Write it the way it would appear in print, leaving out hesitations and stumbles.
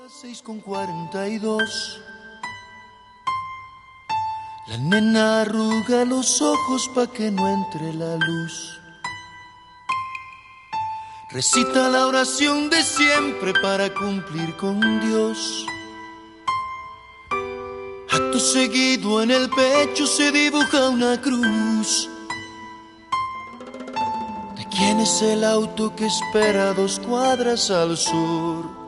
6:42. La nena arruga los ojos pa' que no entre la luz. Recita la oración de siempre para cumplir con Dios. Acto seguido en el pecho se dibuja una cruz. ¿De quién es el auto que espera 2 cuadras al sur?